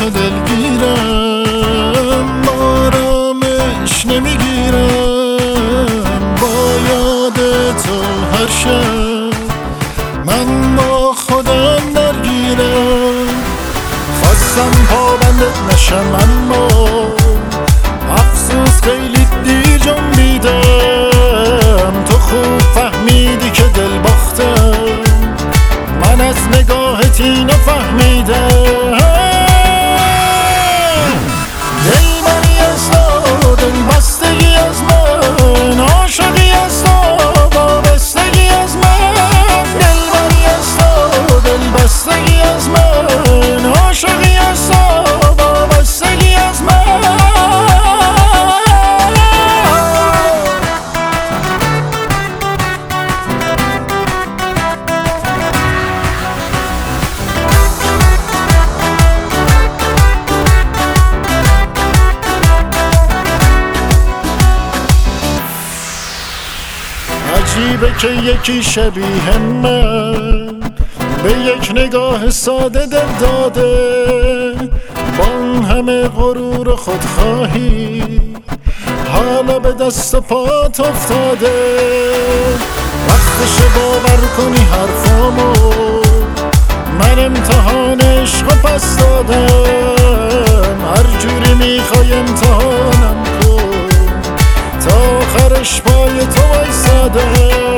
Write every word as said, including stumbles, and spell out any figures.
تو دلگیرم، آرامش نمیگیرم با یاد تو هر شب من با خودم درگیرم. خواستم پابند نشم اما افسوس خیلی دیر جنبیدم. تو خوب فهمیدی که دل باختم، من از نگاهت اینو فهمیدم. دل منی از تو، دل بستگی از من، عاشقی از تو، وابستگی از من. دل منی از تو، دل بستگی از من، عاشقی از تو، وابستگی از من. عجیبه که یکی شبیه من به یک نگاه ساده دل داده، با اون همه غرور و خودخواهی حالا به دست و پات افتاده. وقتشه باور کنی حرفامو، من امتحان عشق و پس دادم. هر جوری میخوای امتحانم کن، تا آخرش پای تو وایسادم.